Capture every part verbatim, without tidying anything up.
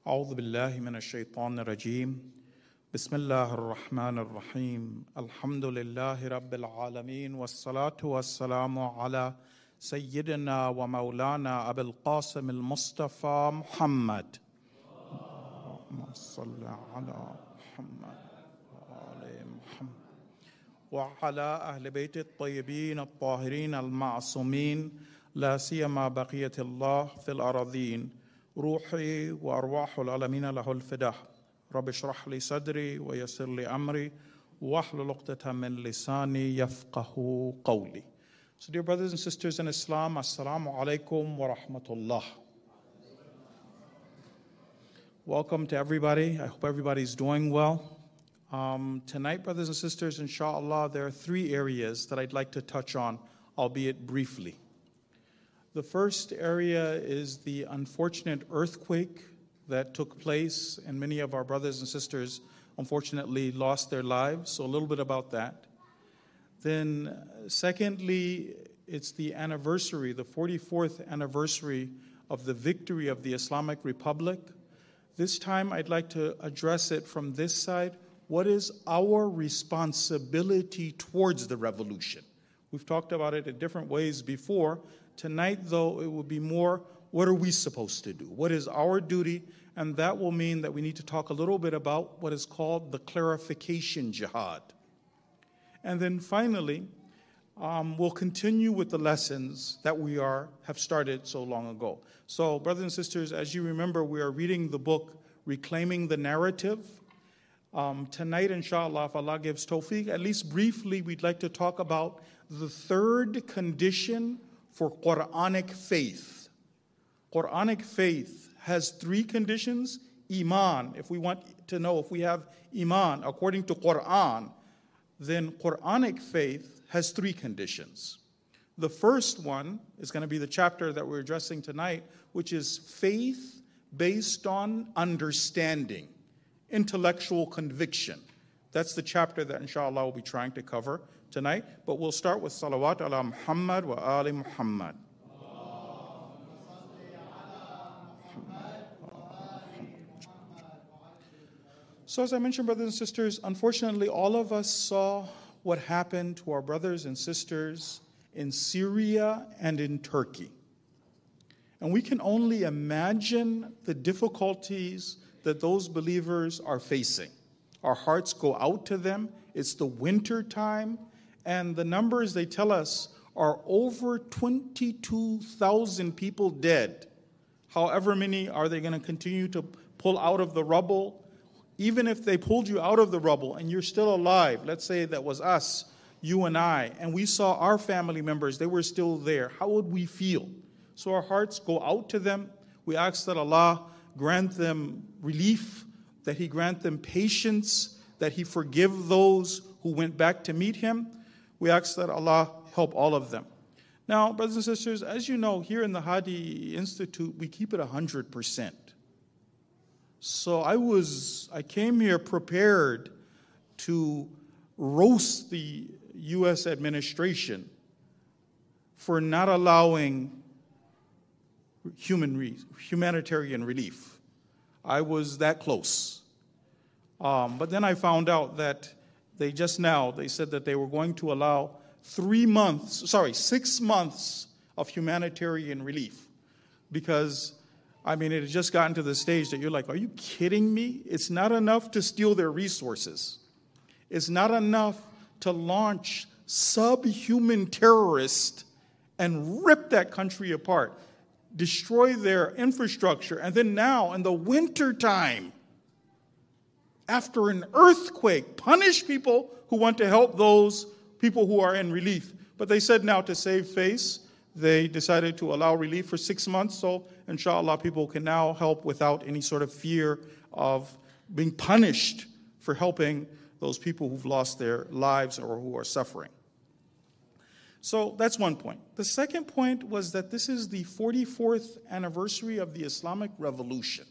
أعوذ بالله من الشيطان الرجيم بسم الله الرحمن الرحيم الحمد لله رب العالمين والصلاة والسلام على سيدنا ومولانا أبي القاسم المصطفى محمد اللهم صل على محمد وآل محمد وعلى أهل بيت الطيبين الطاهرين المعصومين لا سيما بقية الله في الأراضين روحي وأرواح العالمين له الفداء رب اشرح لي صدري ويسر لي أمري واحلل عقدة من لساني يفقه قولي. So dear brothers and sisters in Islam, Assalamu alaikum wa rahmatullah. Welcome to everybody. I hope everybody's doing well. Um, tonight, brothers and sisters, inshallah, there are three areas that I'd like to touch on, albeit briefly. The first area is the unfortunate earthquake that took place, and many of our brothers and sisters unfortunately lost their lives, so a little bit about that. Then secondly, it's the anniversary, the forty-fourth anniversary of the victory of the Islamic Republic. This time I'd like to address it from this side. What is our responsibility towards the revolution? We've talked about it in different ways before. Tonight, though, it will be more, what are we supposed to do? What is our duty? And that will mean that we need to talk a little bit about what is called the clarification jihad. And then finally, um, we'll continue with the lessons that we are have started so long ago. So, brothers and sisters, as you remember, we are reading the book, Reclaiming the Narrative. Um, tonight, inshallah, if Allah gives tawfiq, at least briefly, we'd like to talk about the third condition for Quranic faith. Quranic faith has three conditions. Iman, if we want to know if we have Iman according to Quran, then Quranic faith has three conditions. The first one is going to be the chapter that we're addressing tonight, which is faith based on understanding, intellectual conviction. That's the chapter that inshallah we'll be trying to cover tonight, but we'll start with salawat ala Muhammad wa ali Muhammad. So as I mentioned, brothers and sisters, unfortunately all of us saw what happened to our brothers and sisters in Syria and in Turkey. And we can only imagine the difficulties that those believers are facing. Our hearts go out to them. It's the winter time. And the numbers they tell us are over twenty-two thousand people dead. However many are they going to continue to pull out of the rubble? Even if they pulled you out of the rubble and you're still alive, let's say that was us, you and I, and we saw our family members, they were still there, how would we feel? So our hearts go out to them. We ask that Allah grant them relief, that He grant them patience, that He forgive those who went back to meet Him. We ask that Allah help all of them. Now, brothers and sisters, as you know, here in the Hadi Institute, we keep it one hundred percent. So I was, I came here prepared to roast the U S administration for not allowing human re- humanitarian relief. I was that close. Um, but then I found out that they just now, they said that they were going to allow three months, sorry, six months of humanitarian relief. Because, I mean, it had just gotten to the stage that you're like, are you kidding me? It's not enough to steal their resources. It's not enough to launch subhuman terrorists and rip that country apart, destroy their infrastructure, and then now in the winter time, after an earthquake, punish people who want to help those people who are in relief. But they said now to save face, they decided to allow relief for six months. So inshallah, people can now help without any sort of fear of being punished for helping those people who've lost their lives or who are suffering. So that's one point. The second point was that this is the forty-fourth anniversary of the Islamic Revolution.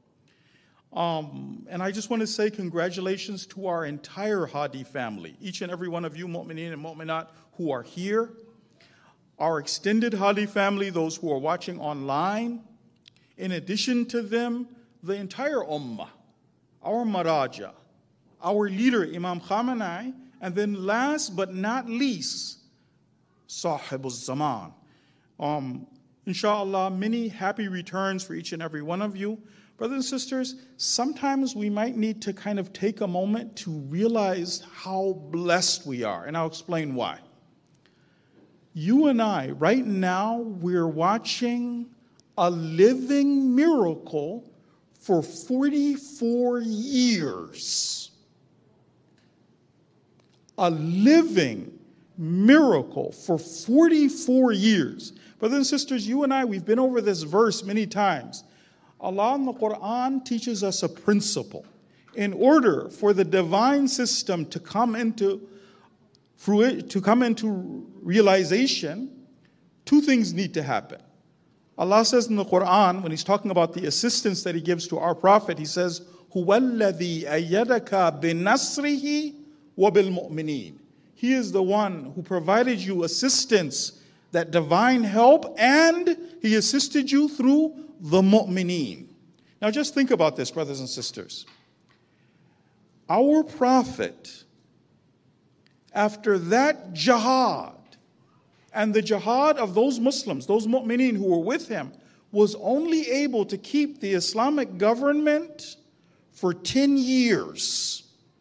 Um, and I just want to say congratulations to our entire Hadi family, each and every one of you, mu'mineen and mu'minat, who are here. Our extended Hadi family, those who are watching online. In addition to them, the entire ummah, our Maraja, our leader Imam Khamenei, and then last but not least, Sahib al-Zaman. Um, inshallah, many happy returns for each and every one of you. Brothers and sisters, sometimes we might need to kind of take a moment to realize how blessed we are, and I'll explain why. You and I, right now, we're watching a living miracle for forty-four years. A living miracle for forty-four years. Brothers and sisters, you and I, we've been over this verse many times. Allah in the Quran teaches us a principle. In order for the divine system to come into to come into realization, two things need to happen. Allah says in the Quran, when He's talking about the assistance that He gives to our Prophet, He says, هُوَ الَّذِي أَيَّدَكَ بِنَصْرِهِ وَبِالْمُؤْمِنِينَ. He is the one who provided you assistance, that divine help, and He assisted you through the mu'mineen. Now just think about this, brothers and sisters. Our Prophet, after that jihad, and the jihad of those Muslims, those mu'mineen who were with him, was only able to keep the Islamic government for ten years.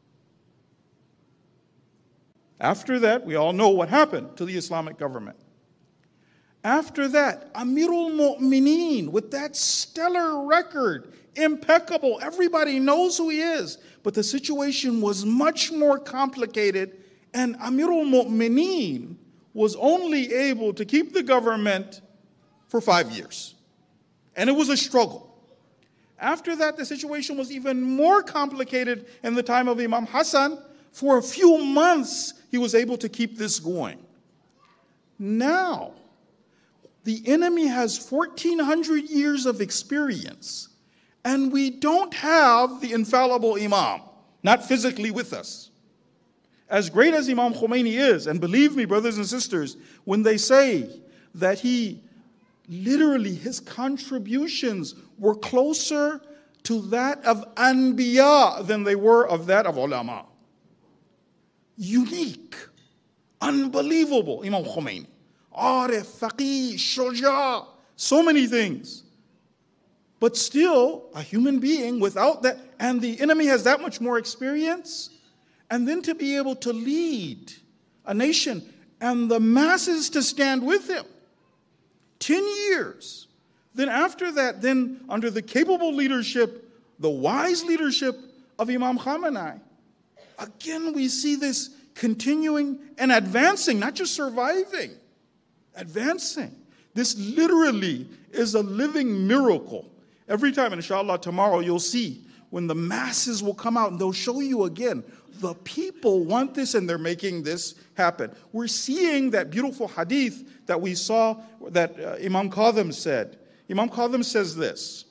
After that, we all know what happened to the Islamic government. After that, Amirul Mu'mineen, with that stellar record, impeccable, everybody knows who he is, but the situation was much more complicated, and Amirul Mu'mineen was only able to keep the government for five years. And it was a struggle. After that, the situation was even more complicated in the time of Imam Hassan. For a few months, he was able to keep this going. Now, the enemy has fourteen hundred years of experience, and we don't have the infallible Imam, not physically with us. As great as Imam Khomeini is, and believe me, brothers and sisters, when they say that he, literally, his contributions were closer to that of Anbiya than they were of that of ulama. Unique, unbelievable, Imam Khomeini. Arif, faqih, shuja, so many things. But still, a human being without that, and the enemy has that much more experience, and then to be able to lead a nation and the masses to stand with him. Ten years. Then after that, then under the capable leadership, the wise leadership of Imam Khamenei, again we see this continuing and advancing, not just surviving, advancing. This literally is a living miracle. Every time, and inshallah tomorrow you'll see when the masses will come out and they'll show you again, the people want this and they're making this happen. We're seeing that beautiful hadith that we saw that uh, Imam Kadhim said. Imam Kadhim says this,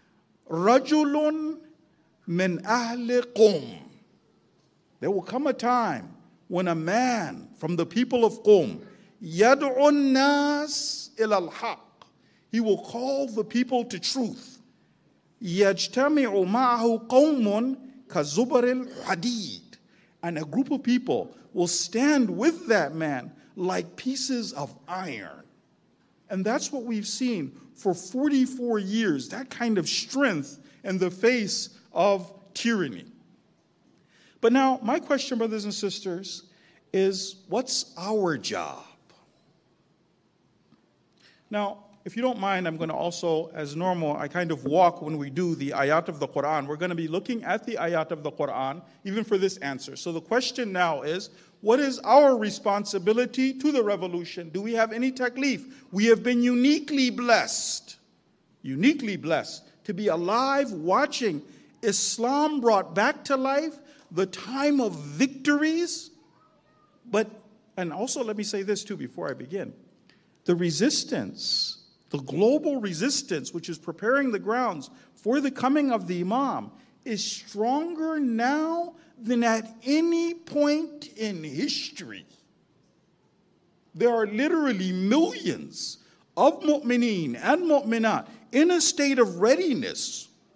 Rajulun min ahli Qum. There will come a time when a man from the people of Qum, yad'un nas ila al-haq, he will call the people to truth. Yajtami'u ma'ahu qawmun kazubar al-hadid. And a group of people will stand with that man like pieces of iron. And that's what we've seen for forty-four years, that kind of strength in the face of tyranny. But now, my question, brothers and sisters, is what's our job? Now, if you don't mind, I'm going to also, as normal, I kind of walk when we do the ayat of the Quran. We're going to be looking at the ayat of the Quran, even for this answer. So the question now is, what is our responsibility to the revolution? Do we have any taklif? We have been uniquely blessed, uniquely blessed, to be alive watching Islam brought back to life, the time of victories. But, and also let me say this too before I begin. The resistance, the global resistance, which is preparing the grounds for the coming of the Imam, is stronger now than at any point in history. There are literally millions of mu'mineen and mu'minat in a state of readiness,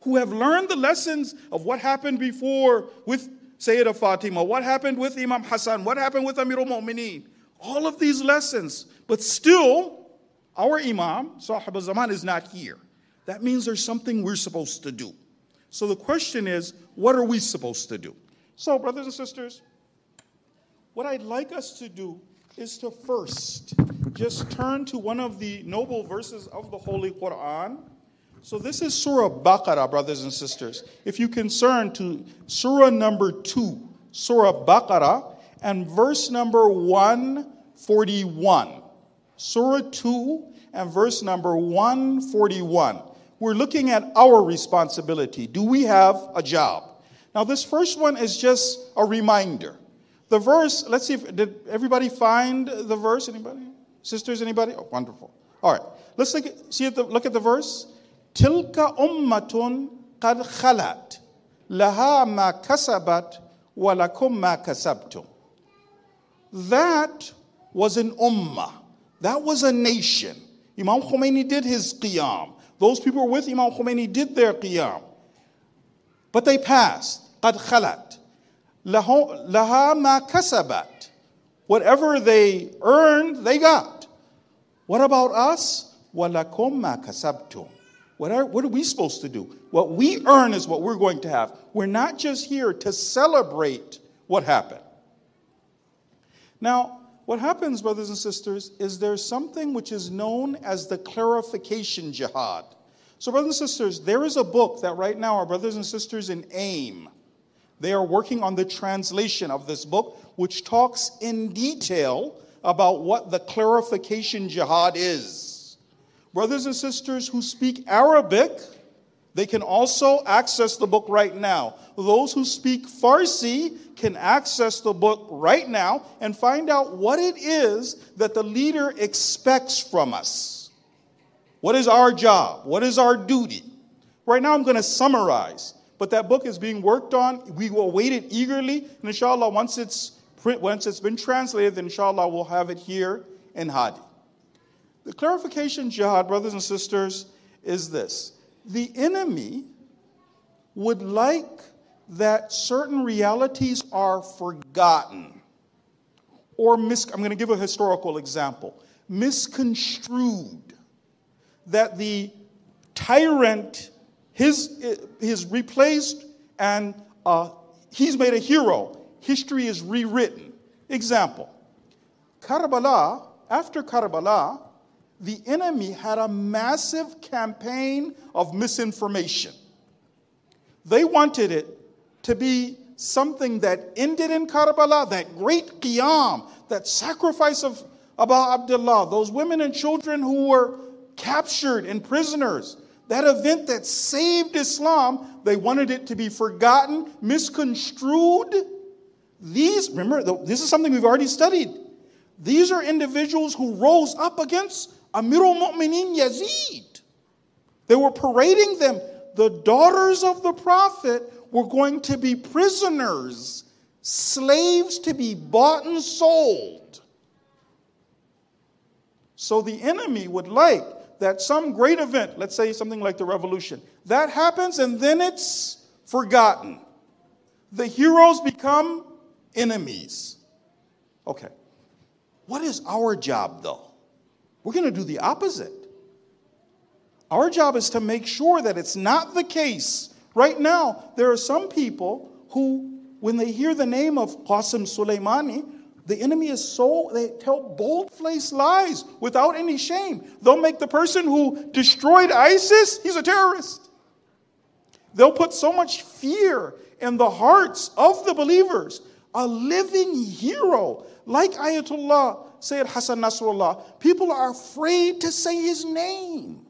who have learned the lessons of what happened before with Sayyidah Fatima, what happened with Imam Hassan, what happened with Amirul Mu'mineen, all of these lessons. But still, our Imam, Sahib al-Zaman, is not here. That means there's something we're supposed to do. So the question is, what are we supposed to do? So, brothers and sisters, what I'd like us to do is to first just turn to one of the noble verses of the Holy Quran. So this is Surah Baqarah, brothers and sisters. If you can turn to Surah number two, Surah Baqarah, and verse number one forty-one. Surah two and verse number one forty-one. We're looking at our responsibility. Do we have a job? Now this first one is just a reminder. The verse, let's see if, did everybody find the verse? Anybody? Sisters, anybody? Oh, wonderful. All right. Let's look at, see at the, look at the verse. Tilka ummatun qad khalat laha ma kasabat wa lakum ma kasabtum. That was an ummah. That was a nation. Imam Khomeini did his qiyam. Those people who were with Imam Khomeini did their qiyam. But they passed. Qad khalat. Laha ma kasabat. Whatever they earned, they got. What about us? Walakum ma kasabtum. What are, what are we supposed to do? What we earn is what we're going to have. We're not just here to celebrate what happened. Now, what happens, brothers and sisters, is there's something which is known as the clarification jihad. So, brothers and sisters, there is a book that right now our brothers and sisters in AIM, they are working on the translation of this book, which talks in detail about what the clarification jihad is. Brothers and sisters who speak Arabic, they can also access the book right now. Those who speak Farsi can access the book right now and find out what it is that the leader expects from us. What is our job? What is our duty? Right now I'm going to summarize, but that book is being worked on. We will await it eagerly, and inshallah, once it's once it's been translated, then inshallah we'll have it here in Hadi. The clarification jihad, brothers and sisters, is this. The enemy would like that certain realities are forgotten or mis- I'm going to give a historical example. Misconstrued. That the tyrant, his, his replaced and uh, he's made a hero. History is rewritten. Example. Karbala, after Karbala, the enemy had a massive campaign of misinformation. They wanted it to be something that ended in Karbala, that great qiyam, that sacrifice of Abu Abdullah, those women and children who were captured and prisoners, that event that saved Islam. They wanted it to be forgotten, misconstrued. These, remember, this is something we've already studied. These are individuals who rose up against Amirul Mu'mineen Yazid. They were parading them. The daughters of the Prophet were going to be prisoners, slaves to be bought and sold. So the enemy would like that some great event, let's say something like the revolution, that happens and then it's forgotten. The heroes become enemies. Okay. What is our job though? We're going to do the opposite. Our job is to make sure that it's not the case. Right now, there are some people who, when they hear the name of Qasim Soleimani, the enemy is so, they tell bold-faced lies without any shame. They'll make the person who destroyed ISIS, he's a terrorist. They'll put so much fear in the hearts of the believers. A living hero like Ayatollah Sayyid Hassan Nasrallah, people are afraid to say his name.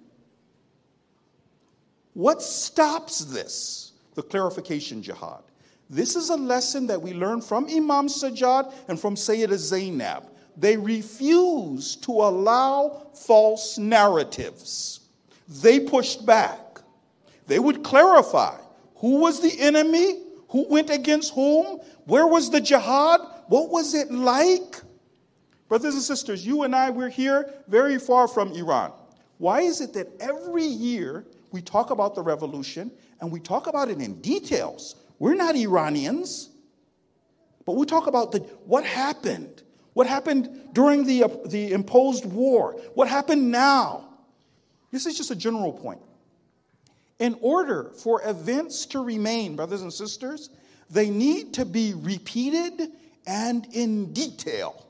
What stops this? The clarification jihad. This is a lesson that we learn from Imam Sajjad and from Sayyida Zainab. They refuse to allow false narratives. They pushed back. They would clarify who was the enemy, who went against whom, where was the jihad, what was it like? Brothers and sisters, you and I, we're here very far from Iran. Why is it that every year we talk about the revolution and we talk about it in details. We're not Iranians, but we talk about the, what happened. What happened during the, uh, the imposed war? What happened now? This is just a general point. In order for events to remain, brothers and sisters, they need to be repeated and in detail.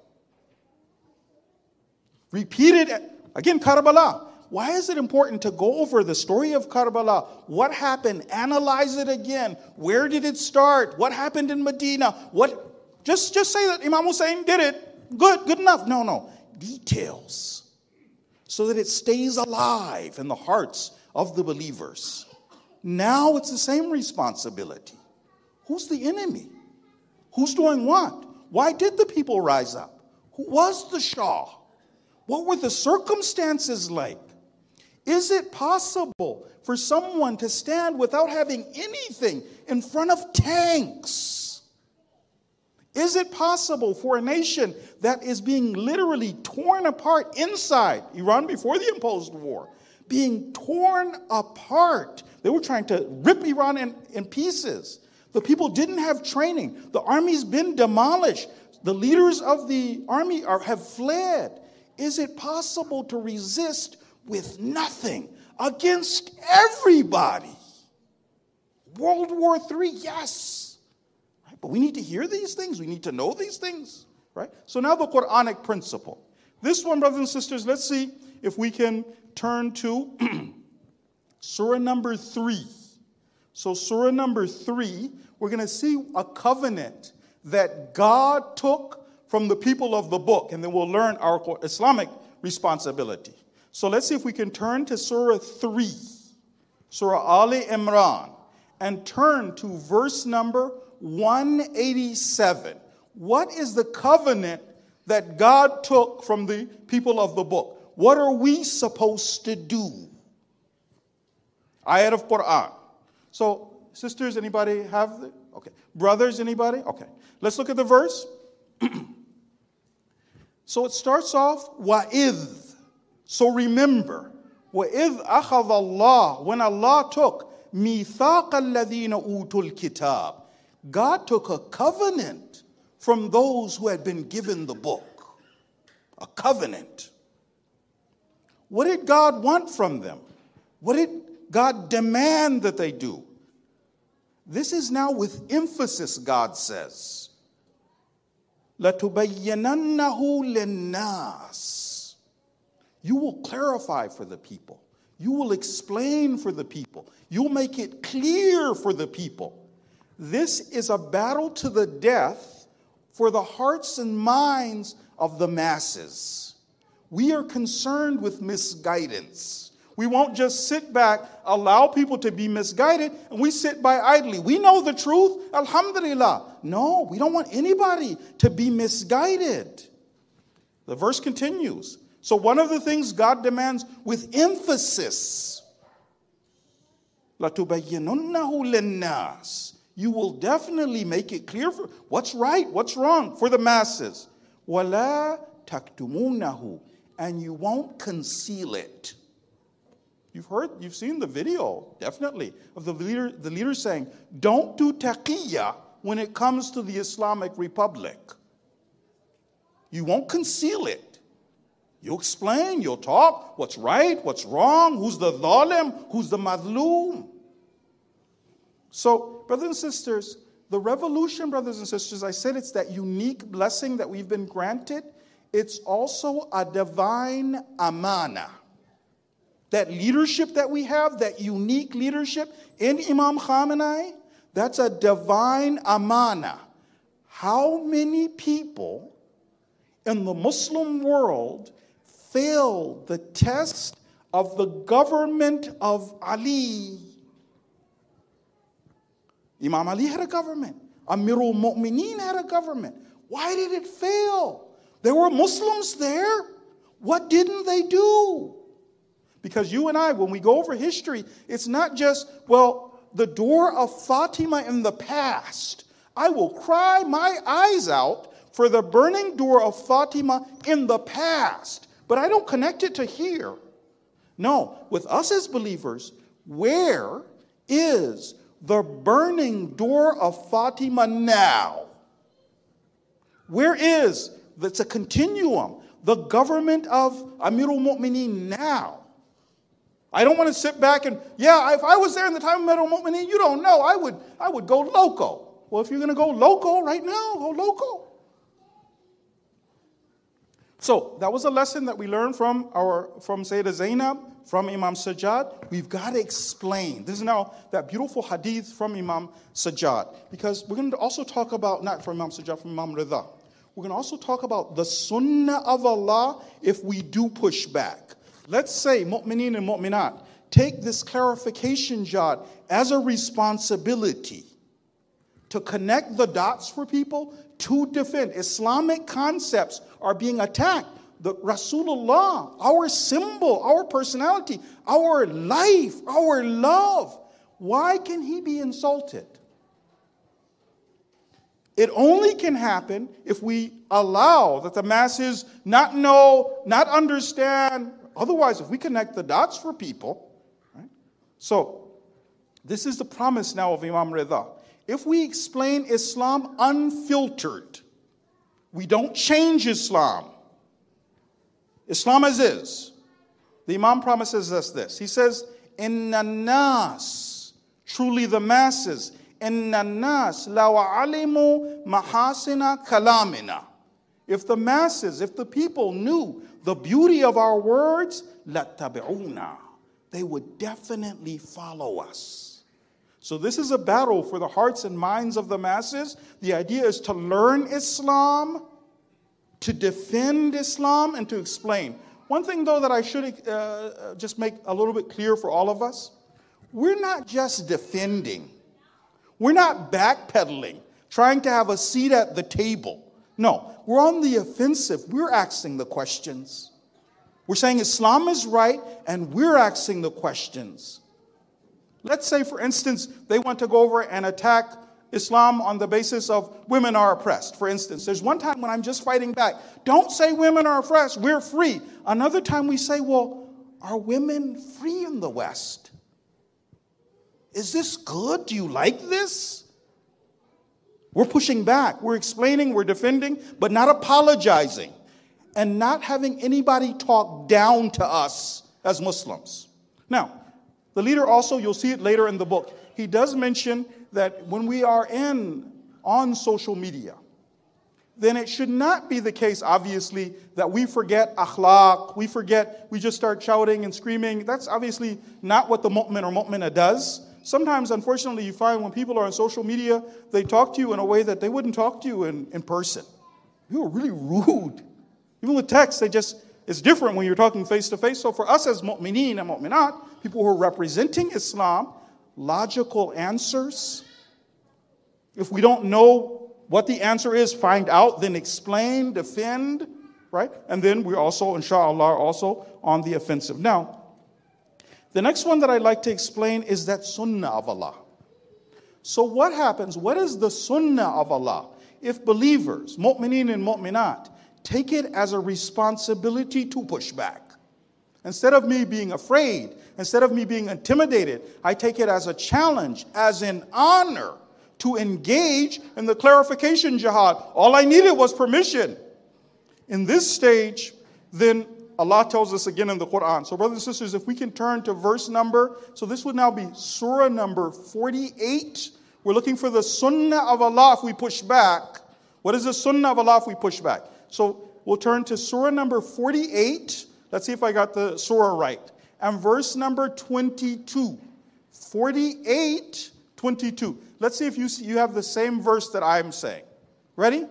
Repeated, again, Karbala. Why is it important to go over the story of Karbala? What happened? Analyze it again. Where did it start? What happened in Medina? What? Just, just say that Imam Hussein did it. Good, good enough. No, no. Details. So that it stays alive in the hearts of the believers. Now it's the same responsibility. Who's the enemy? Who's doing what? Why did the people rise up? Who was the Shah? What were the circumstances like? Is it possible for someone to stand without having anything in front of tanks? Is it possible for a nation that is being literally torn apart inside, Iran before the imposed war, being torn apart? They were trying to rip Iran in, in pieces. The people didn't have training. The army's been demolished. The leaders of the army are, have fled. Is it possible to resist with nothing against everybody? World War Three, yes. Right? But we need to hear these things. We need to know these things. Right? So now the Quranic principle. This one, brothers and sisters, let's see if we can turn to Surah number three. So Surah number three, we're going to see a covenant that God took from the people of the book, and then we'll learn our Islamic responsibility. So let's see if we can turn to Surah three, Surah Ali Imran, and turn to verse number one eighty-seven. What is the covenant that God took from the people of the book? What are we supposed to do? Ayat of Quran. So, sisters, anybody have the? Okay. Brothers, anybody? Okay. Let's look at the verse. So it starts off, wa'idh. So remember, wa'idh akhadha Allah, when Allah took mithaq alladhina utul kitab. God took a covenant from those who had been given the book. A covenant. What did God want from them? What did God demand that they do? This is now with emphasis, God says. لَتُبَيَّنَنَّهُ لِلنَّاسِ. You will clarify for the people. You will explain for the people. You'll make it clear for the people. This is a battle to the death for the hearts and minds of the masses. We are concerned with misguidance. We won't just sit back, allow people to be misguided, and we sit by idly. We know the truth, alhamdulillah. No, we don't want anybody to be misguided. The verse continues. So one of the things God demands with emphasis, لَتُبَيِّنُنَّهُ لِلنَّاسِ. You will definitely make it clear for what's right, what's wrong for the masses. وَلَا تَكْتُمُونَهُ. And you won't conceal it. You've heard, you've seen the video, definitely, of the leader, the leader saying, don't do taqiyya when it comes to the Islamic Republic. You won't conceal it. You'll explain, you'll talk, what's right, what's wrong, who's the dhalim, who's the madloom. So, brothers and sisters, the revolution, brothers and sisters, I said it's that unique blessing that we've been granted. It's also a divine amana. That leadership that we have, that unique leadership in Imam Khamenei, that's a divine amana. How many people in the Muslim world failed the test of the government of Ali? Imam Ali had a government. Amirul Mu'mineen had a government. Why did it fail? There were Muslims there. What didn't they do? Because you and I, when we go over history, it's not just, well, the door of Fatima in the past. I will cry my eyes out for the burning door of Fatima in the past. But I don't connect it to here. No, with us as believers, where is the burning door of Fatima now? Where is, it's a continuum, the government of Amirul Mu'mineen now? I don't want to sit back and, yeah, if I was there in the time of Amirul Mu'mineen, you don't know, I would, I would go loco. Well, if you're going to go loco right now, go loco. So that was a lesson that we learned from our from Sayyidah Zainab, from Imam Sajjad. We've got to explain. This is now that beautiful hadith from Imam Sajjad. Because we're going to also talk about, not from Imam Sajjad, from Imam Rida. We're going to also talk about the sunnah of Allah if we do push back. Let's say, mu'mineen and mu'minat, take this clarification job as a responsibility to connect the dots for people, to defend. Islamic concepts are being attacked. The Rasulullah, our symbol, our personality, our life, our love. Why can he be insulted? It only can happen if we allow that the masses not know, not understand. Otherwise, if we connect the dots for people, right? So, this is the promise now of Imam Rida. If we explain Islam unfiltered, we don't change Islam. Islam as is. The Imam promises us this. He says, Inna nas, truly the masses, Inna nas law alimu mahasina kalamina. If the masses, if the people knew the beauty of our words, lattabi'una, they would definitely follow us. So this is a battle for the hearts and minds of the masses. The idea is to learn Islam, to defend Islam, and to explain. One thing, though, that I should uh, just make a little bit clear for all of us, we're not just defending. We're not backpedaling, trying to have a seat at the table. No, we're on the offensive. We're asking the questions. We're saying Islam is right, and we're asking the questions. Let's say, for instance, they want to go over and attack Islam on the basis of women are oppressed. For instance, there's one time when I'm just fighting back. Don't say women are oppressed, we're free. Another time we say, well, are women free in the West? Is this good? Do you like this? We're pushing back. We're explaining, we're defending, but not apologizing. And not having anybody talk down to us as Muslims. Now, the leader also, you'll see it later in the book, he does mention that when we are in, on social media, then it should not be the case, obviously, that we forget akhlaq, we forget, we just start shouting and screaming. That's obviously not what the mu'min or mu'mina does. Sometimes, unfortunately, you find when people are on social media, they talk to you in a way that they wouldn't talk to you in, in person. You are really rude. Even with text, they just, it's different when you're talking face to face. So for us as mu'mineen and mu'minat, people who are representing Islam, logical answers. If we don't know what the answer is, find out, then explain, defend, right? And then we're also, inshallah, also on the offensive. Now, the next one that I'd like to explain is that sunnah of Allah. So what happens, what is the sunnah of Allah? If believers, mu'mineen and mu'minat, take it as a responsibility to push back. Instead of me being afraid, instead of me being intimidated, I take it as a challenge, as an honor to engage in the clarification jihad. All I needed was permission. In this stage, then Allah tells us again in the Quran. So brothers and sisters, if we can turn to verse number, so this would now be surah number forty-eight. We're looking for the sunnah of Allah if we push back. What is the sunnah of Allah if we push back? So we'll turn to surah number forty-eight. Let's see if I got the surah right. And verse number twenty-two. forty-eight, twenty-two. Let's see if you, see, you have the same verse that I'm saying. Ready?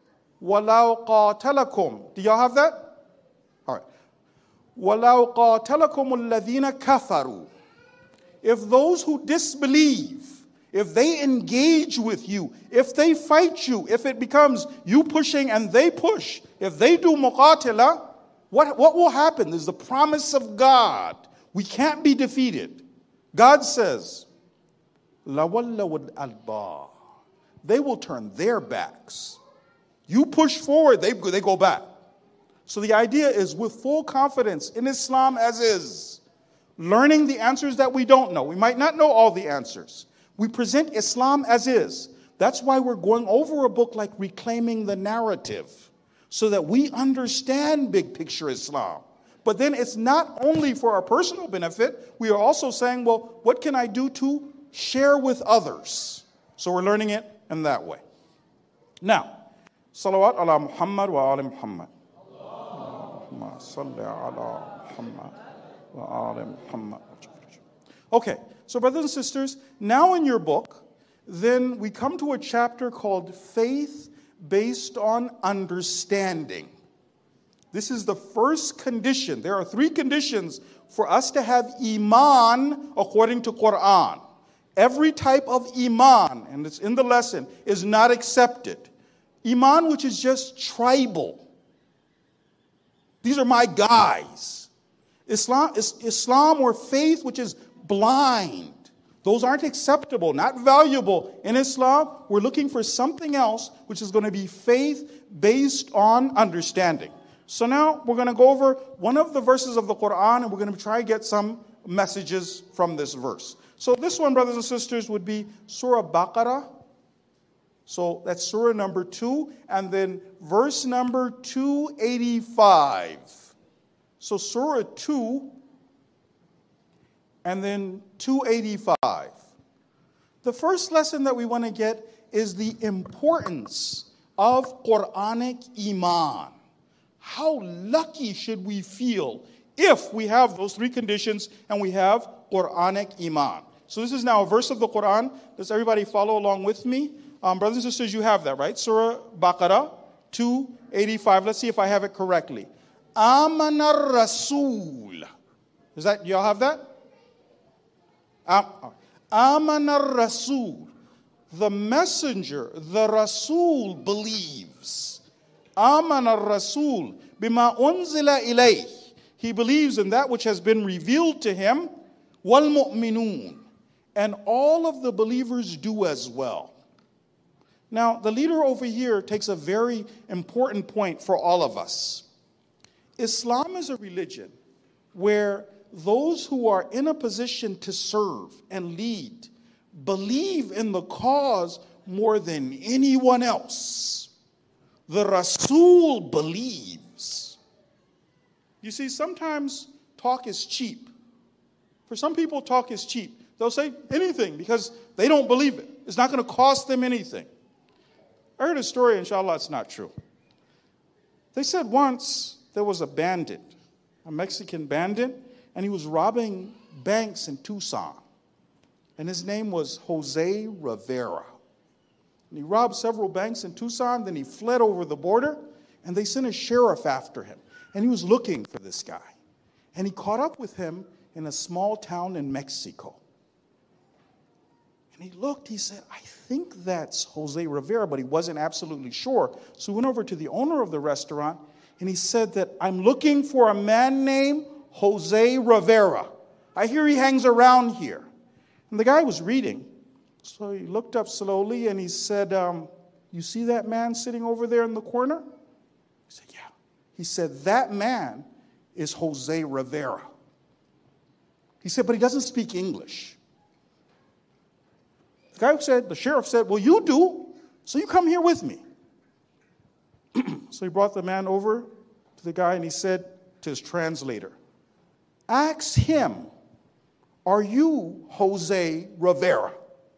وَلَوْ قَاتَلَكُمْ. Do y'all have that? All right. وَلَوْ قَاتَلَكُمُ الَّذِينَ كَفَرُوا. If those who disbelieve, if they engage with you, if they fight you, if it becomes you pushing and they push, if they do muqatila, what, what will happen? There's the promise of God. We can't be defeated. God says, لَوَلَّوُ الْأَدْبَارِ. They will turn their backs. You push forward, they, they go back. So the idea is with full confidence in Islam as is, learning the answers that we don't know. We might not know all the answers. We present Islam as is. That's why we're going over a book like Reclaiming the Narrative, so that we understand big picture Islam. But then it's not only for our personal benefit, we are also saying, well, what can I do to share with others? So we're learning it in that way. Now, salawat ala Muhammad wa ali Muhammad. Allahumma salli ala Muhammad wa ali Muhammad. Okay, so brothers and sisters, now in your book, then we come to a chapter called Faith Based on Understanding. This is the first condition. There are three conditions for us to have Iman according to Quran. Every type of Iman, and it's in the lesson, is not accepted. Iman which is just tribal. These are my guys. Islam, Islam or faith which is blind. Those aren't acceptable, not valuable in Islam. We're looking for something else, which is going to be faith based on understanding. So now we're going to go over one of the verses of the Quran, and we're going to try to get some messages from this verse. So this one, brothers and sisters, would be Surah Baqarah. So that's Surah number two, and then verse number two eighty-five. So Surah two, and then two eighty-five. The first lesson that we want to get is the importance of Quranic Iman. How lucky should we feel if we have those three conditions and we have Quranic Iman? So this is now a verse of the Quran. Does everybody follow along with me? Um, brothers and sisters, you have that, right? Surah Baqarah two eighty-five. Let's see if I have it correctly. Amana Rasul. Is that, y'all have that? Amana Rasul. The messenger, the Rasul believes. Amana Rasul bima unzila ilayh. He believes in that which has been revealed to him. Wal mu'minun. And all of the believers do as well. Now, the leader over here takes a very important point for all of us. Islam is a religion where those who are in a position to serve and lead believe in the cause more than anyone else. The Rasul believes. You see, sometimes talk is cheap. For some people, talk is cheap. They'll say anything because they don't believe it. It's not going to cost them anything. I heard a story, inshallah, it's not true. They said once there was a bandit, a Mexican bandit, and he was robbing banks in Tucson. And his name was Jose Rivera. And he robbed several banks in Tucson, then he fled over the border, and they sent a sheriff after him. And he was looking for this guy. And he caught up with him in a small town in Mexico. And he looked, he said, I think that's Jose Rivera, but he wasn't absolutely sure. So he went over to the owner of the restaurant, and he said that I'm looking for a man named Jose Rivera. I hear he hangs around here. And the guy was reading. So he looked up slowly and he said, um, you see that man sitting over there in the corner? He said, yeah. He said, that man is Jose Rivera. He said, but he doesn't speak English. The guy said, the sheriff said, well, you do, so you come here with me. So he brought the man over to the guy and he said to his translator, ask him, are you Jose Rivera?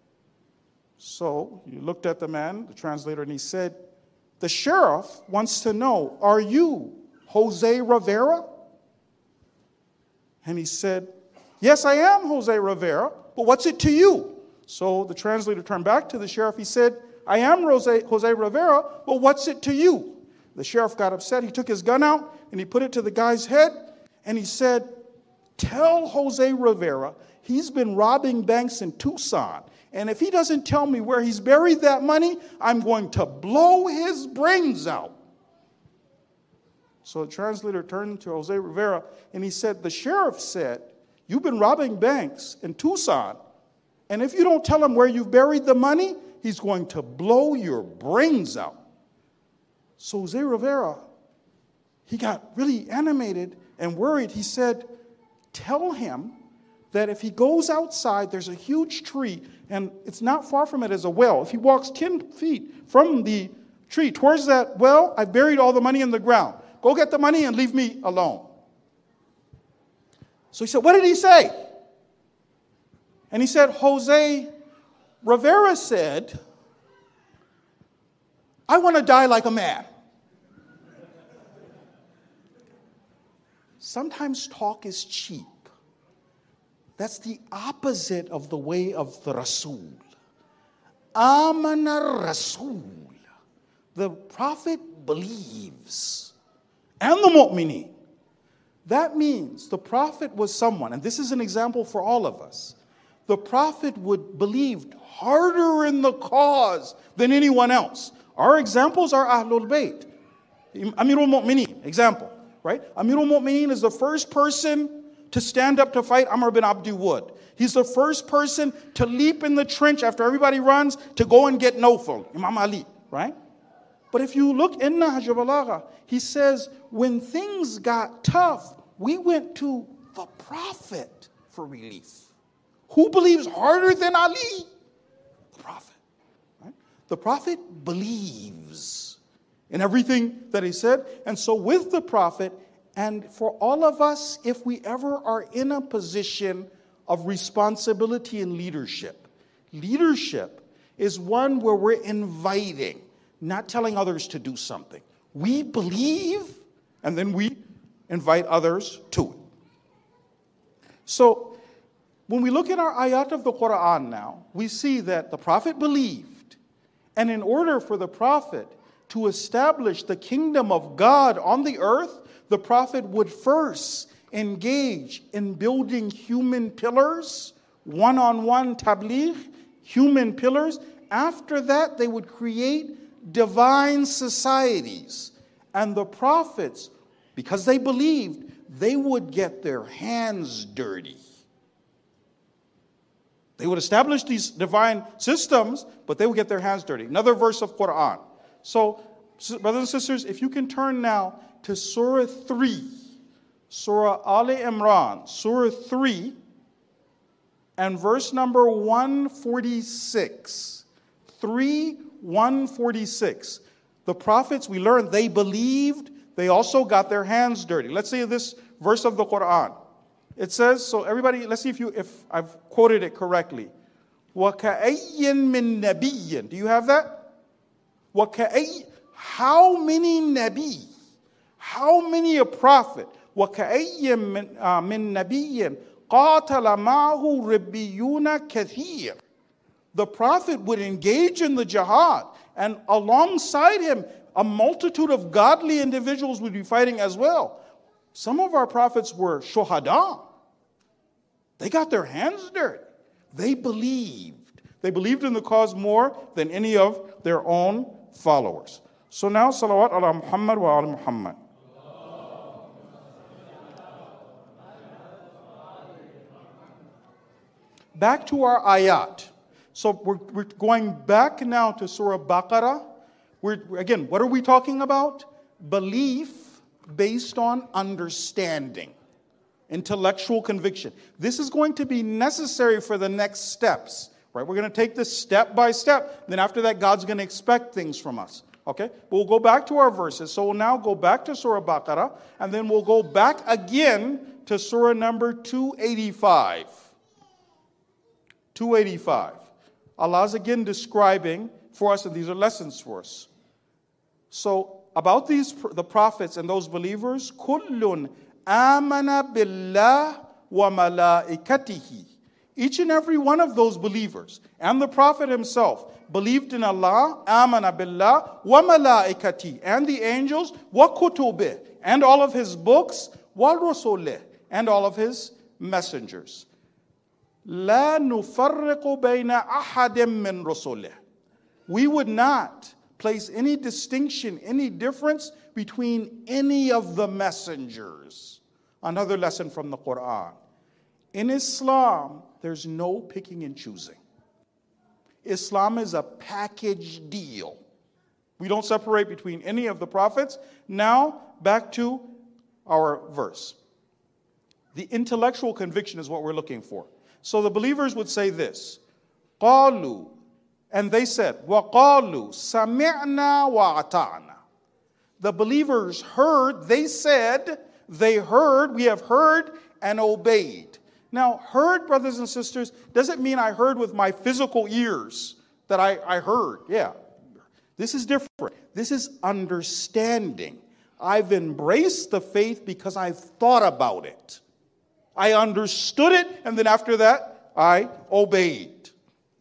So he looked at the man, the translator, and he said, the sheriff wants to know, are you Jose Rivera? And he said, yes, I am Jose Rivera, but what's it to you? So the translator turned back to the sheriff. He said, I am Jose, Jose Rivera, but what's it to you? The sheriff got upset. He took his gun out and he put it to the guy's head. And he said, tell Jose Rivera he's been robbing banks in Tucson. And if he doesn't tell me where he's buried that money, I'm going to blow his brains out. So the translator turned to Jose Rivera and he said, the sheriff said, you've been robbing banks in Tucson. And if you don't tell him where you've buried the money, he's going to blow your brains out. So Jose Rivera, he got really animated and worried. He said, tell him that if he goes outside, there's a huge tree, and it's not far from it is a well. If he walks ten feet from the tree towards that well, I've buried all the money in the ground. Go get the money and leave me alone. So he said, what did he say? And he said, Jose Rivera said, I want to die like a man. Sometimes talk is cheap. That's the opposite of the way of the Rasul. Amana Rasul. The Prophet believes. And the mu'mineen. That means the Prophet was someone, and this is an example for all of us. The Prophet would believed harder in the cause than anyone else. Our examples are Ahlul Bayt. Amirul Mu'mineen, example, right? Amirul Mu'mineen is the first person to stand up to fight Amr bin Abdi Wud. He's the first person to leap in the trench after everybody runs to go and get Nawfal, Imam Ali, right? But if you look in Nahj al-Balagha, he says, when things got tough, we went to the Prophet for relief. Who believes harder than Ali? The Prophet. Right? The Prophet believes in everything that he said. And so with the Prophet, and for all of us, if we ever are in a position of responsibility and leadership, leadership is one where we're inviting, not telling others to do something. We believe, and then we invite others to it. So, when we look at our ayat of the Quran now, we see that the Prophet believed. And in order for the Prophet to establish the kingdom of God on the earth, the Prophet would first engage in building human pillars, one-on-one tabligh, human pillars. After that, they would create divine societies. And the prophets, because they believed, they would get their hands dirty. They would establish these divine systems, but they would get their hands dirty. Another verse of Quran. So, brothers and sisters, if you can turn now to Surah three, Surah Ali Imran, Surah three, and verse number one forty-six. three, one forty-six. The prophets, we learned, they believed, they also got their hands dirty. Let's see this verse of the Quran. It says, so everybody, let's see if you if I've quoted it correctly. وَكَأَيٍّ مِّن نَبِيٍّ. Do you have that? وَكَأَيٍّ. How many nabi? How many a prophet? وَكَأَيٍّ مِّن نَبِيٍّ قَاتَلَ مَعَهُ رِبِّيُّونَ كَثِيرٌ. The prophet would engage in the jihad, and alongside him, a multitude of godly individuals would be fighting as well. Some of our prophets were shuhada. They got their hands dirty. They believed. They believed in the cause more than any of their own followers. So now, salawat ala Muhammad wa ala Muhammad. Back to our ayat. So we're, we're going back now to Surah Baqarah. We're, again, what are we talking about? Belief based on understanding, intellectual conviction. This is going to be necessary for the next steps, right? We're going to take this step by step. Then after that, God's going to expect things from us, okay? We'll go back to our verses. So we'll now go back to Surah Baqarah, and then we'll go back again to Surah number two eighty-five. two eighty-five. Allah's again describing for us, and these are lessons for us. So, about these, the prophets and those believers, kullun amana billah wa malaikatihi. Each and every one of those believers and the prophet himself believed in Allah, amana billah wa malaikatihi, and the angels, wa kutubih, and all of his books, wa rusulih, and all of his messengers. La nufarriqu bayna ahadim min rusulih. We would not place any distinction, any difference between any of the messengers. Another lesson from the Quran. In Islam, there's no picking and choosing. Islam is a package deal. We don't separate between any of the prophets. Now, back to our verse. The intellectual conviction is what we're looking for. So the believers would say this, قَالُوا, and they said, وَقَالُوا سَمِعْنَا وَأَطَعْنَا. The believers heard, they said, they heard, we have heard and obeyed. Now, heard, brothers and sisters, doesn't mean I heard with my physical ears that I, I heard. Yeah, this is different. This is understanding. I've embraced the faith because I've thought about it. I understood it, and then after that, I obeyed.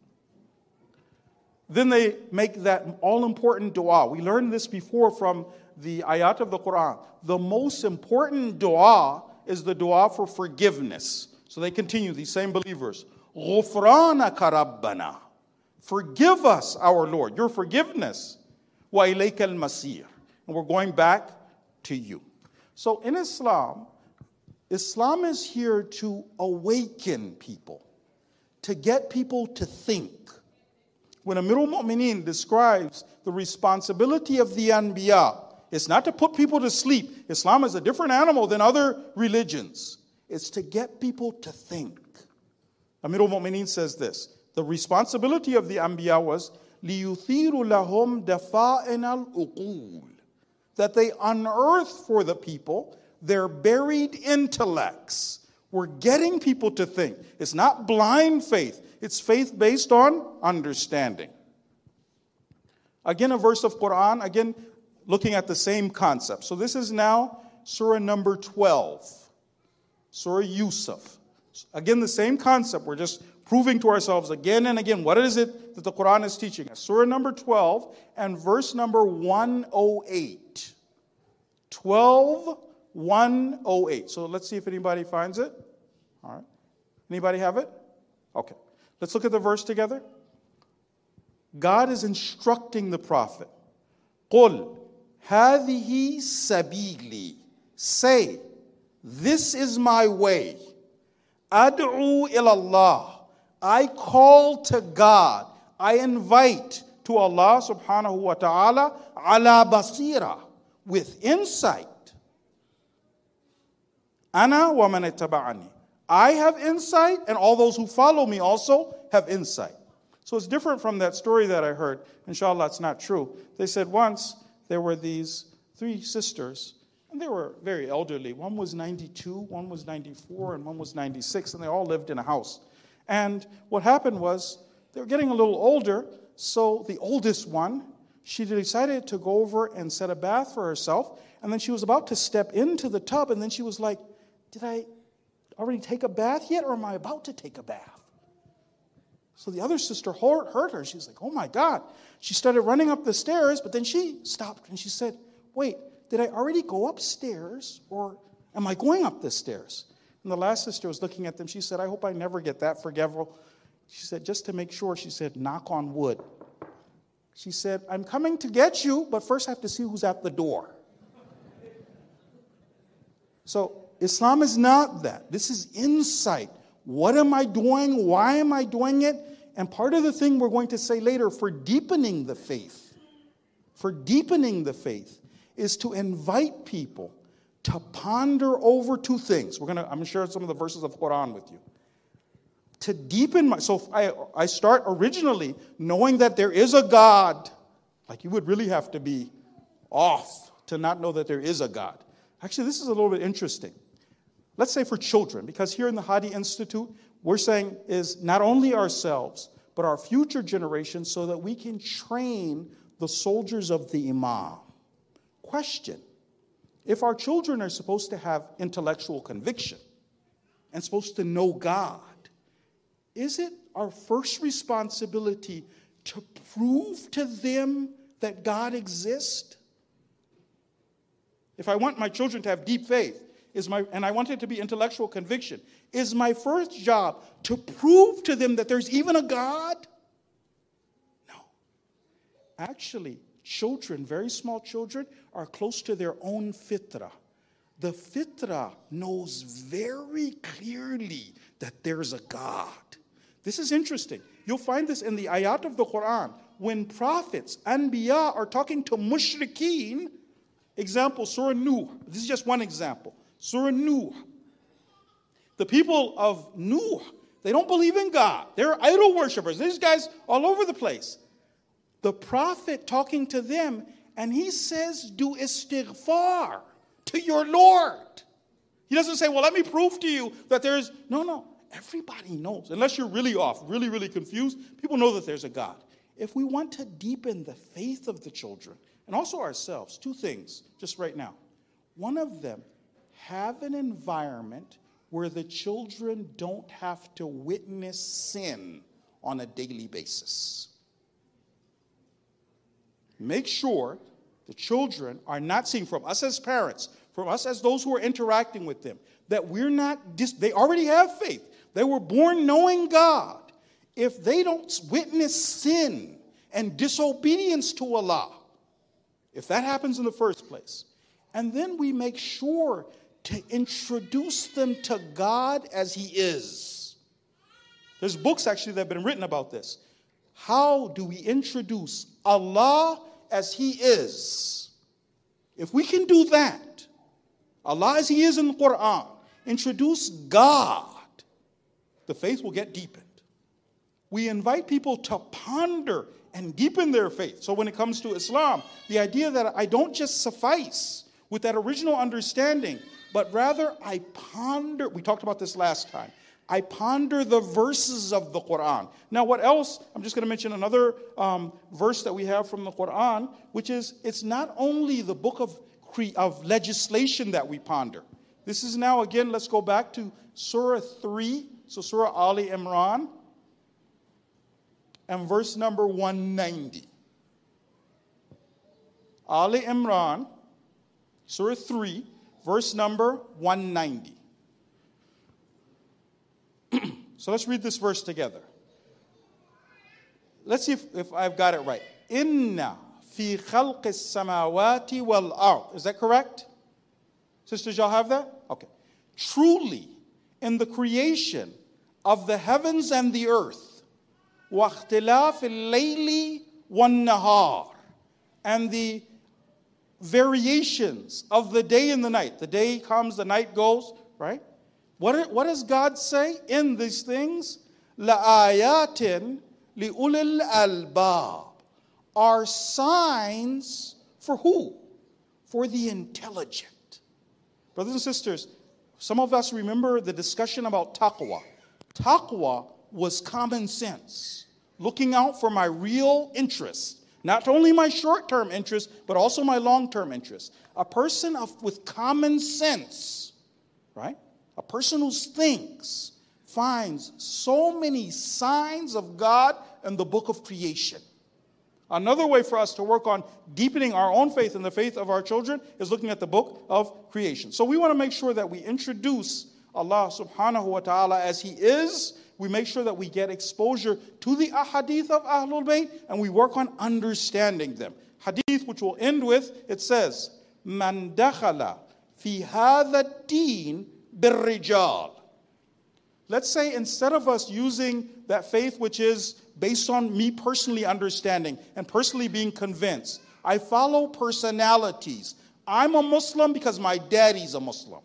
Then they make that all-important dua. We learned this before from the ayat of the Quran. The most important dua is the dua for forgiveness. So they continue, these same believers. غُفْرَانَكَ رَبَّنَا. Forgive us, our Lord, your forgiveness. وَإِلَيْكَ الْمَصِيرُ. And we're going back to you. So in Islam, Islam is here to awaken people, to get people to think. When Amirul Mu'mineen describes the responsibility of the Anbiya, it's not to put people to sleep. Islam is a different animal than other religions. It's to get people to think. Amirul Mu'mineen says this, the responsibility of the Anbiya was لِيُثِيرُ لَهُمْ دَفَائِنَ الْأُقُولِ, that they unearth for the people their buried intellects. We're getting people to think. It's not blind faith. It's faith based on understanding. Again, a verse of Quran, again, looking at the same concept. So this is now Surah number twelve. Surah Yusuf. Again, the same concept. We're just proving to ourselves again and again, what is it that the Quran is teaching us? Surah number twelve and verse number one oh eight. twelve, one oh eight. So let's see if anybody finds it. All right. Anybody have it? Okay. Let's look at the verse together. God is instructing the Prophet. قُلْ هَذِهِ سَبِيلِي. Say, this is my way. أَدْعُو إِلَى اللَّهِ. I call to God. I invite to Allah subhanahu wa ta'ala ala basira, with insight. Ana wa man ittaba'ani. I have insight, and all those who follow me also have insight. So it's different from that story that I heard. Inshallah, it's not true. They said once there were these three sisters, and they were very elderly. One was ninety-two, one was ninety-four, and one was ninety-six, and they all lived in a house. And what happened was they were getting a little older, so the oldest one, she decided to go over and set a bath for herself, and then she was about to step into the tub, and then she was like, did I already take a bath yet, or am I about to take a bath? So the other sister heard her. She was like, oh my God. She started running up the stairs, but then she stopped and she said, wait, did I already go upstairs, or am I going up the stairs? And the last sister was looking at them. She said, I hope I never get that forgetful. She said, just to make sure, she said, knock on wood. She said, I'm coming to get you, but first I have to see who's at the door. So Islam is not that. This is insight. What am I doing? Why am I doing it? And part of the thing we're going to say later for deepening the faith, for deepening the faith, is to invite people to ponder over two things. We're gonna, I'm going to share some of the verses of Quran with you. To deepen my, so I, I start originally knowing that there is a God. Like you would really have to be off to not know that there is a God. Actually, this is a little bit interesting. Let's say for children, because here in the Hadi Institute, we're saying is not only ourselves, but our future generations so that we can train the soldiers of the Imam. Question, if our children are supposed to have intellectual conviction and supposed to know God, is it our first responsibility to prove to them that God exists? If I want my children to have deep faith, is my, and I want it to be intellectual conviction, is my first job to prove to them that there's even a God? No. Actually, children, very small children, are close to their own fitrah. The fitrah knows very clearly that there's a God. This is interesting. You'll find this in the ayat of the Quran. When prophets, anbiya, are talking to mushrikeen, example, Surah Nuh. This is just one example. Surah Nuh. The people of Nuh, they don't believe in God. They're idol worshipers. These guys all over the place. The prophet talking to them, and he says, do istighfar to your Lord. He doesn't say, well, let me prove to you that there's, no, no. Everybody knows, unless you're really off, really, really confused, people know that there's a God. If we want to deepen the faith of the children, and also ourselves, two things, just right now. One of them, have an environment where the children don't have to witness sin on a daily basis. Make sure the children are not seeing, from us as parents, from us as those who are interacting with them, that we're not, dis- they already have faith. They were born knowing God. If they don't witness sin and disobedience to Allah, if that happens in the first place, and then we make sure to introduce them to God as He is. There's books actually that have been written about this. How do we introduce Allah as He is? If we can do that, Allah as He is in the Quran, introduce God, the faith will get deepened. We invite people to ponder and deepen their faith. So when it comes to Islam, the idea that I don't just suffice with that original understanding, but rather I ponder, we talked about this last time, I ponder the verses of the Quran. Now what else? I'm just going to mention another um, verse that we have from the Quran, which is, it's not only the book of, of legislation that we ponder. This is now, again, let's go back to Surah three, so Surah Ali Imran, and verse number one ninety. Ali Imran, Surah three, verse number one ninety. So let's read this verse together. Let's see if, if I've got it right. Inna fi khalqis samawati wal ard. Is that correct? Sisters, y'all have that? Okay. Truly, in the creation of the heavens and the earth, واختلاف الليل والنهار, and the variations of the day and the night. The day comes, the night goes, right? What, what does God say in these things? لَآيَاتٍ لِأُولِي الْأَلْبَابِ, are signs for who? For the intelligent. Brothers and sisters, some of us remember the discussion about taqwa. Taqwa was common sense, looking out for my real interest, not only my short-term interest, but also my long-term interest. A person of, with common sense, right? A person who thinks finds so many signs of God in the book of creation. Another way for us to work on deepening our own faith and the faith of our children is looking at the book of creation. So we want to make sure that we introduce Allah subhanahu wa ta'ala as He is. We make sure that we get exposure to the ahadith of Ahlul Bayt, and we work on understanding them. Hadith, which we'll end with, it says, Man dakhala fi hadha deen birrijal. Let's say instead of us using that faith which is based on me personally understanding and personally being convinced, I follow personalities. I'm a Muslim because my daddy's a Muslim.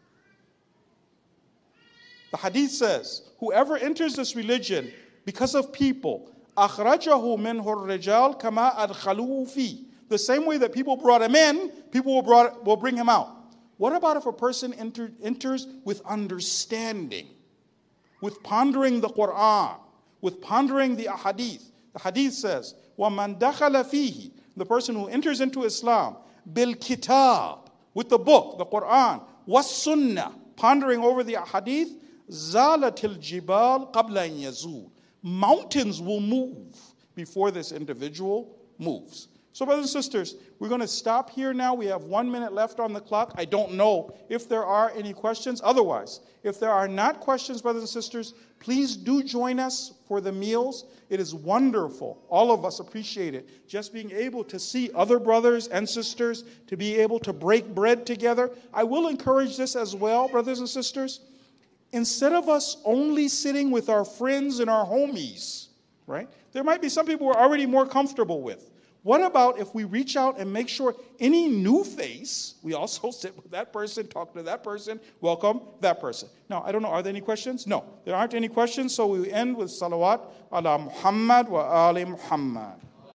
The hadith says, whoever enters this religion because of people, أخرجه منه الرجال كما أدخلوه فيه. The same way that people brought him in, people will, brought, will bring him out. What about if a person enter, enters with understanding, with pondering the Quran, with pondering the ahadith? The hadith says, وَمَنْ دَخَلَ فِيهِ, the person who enters into Islam, بِالْكِتَابِ, with the book, the Quran, وَالسُّنَّةِ, pondering over the ahadith, زَالَتِ الْجِبَالِ قَبْلَ أَنْ يَزُولِ, mountains will move before this individual moves. So brothers and sisters, we're going to stop here now. We have one minute left on the clock. I don't know if there are any questions. Otherwise, if there are not questions, brothers and sisters, please do join us for the meals. It is wonderful. All of us appreciate it. Just being able to see other brothers and sisters, to be able to break bread together. I will encourage this as well, brothers and sisters. Instead of us only sitting with our friends and our homies, right? There might be some people we're already more comfortable with. What about if we reach out and make sure any new face, we also sit with that person, talk to that person, welcome that person. Now, I don't know, are there any questions? No, there aren't any questions, so we end with salawat ala Muhammad wa ali Muhammad.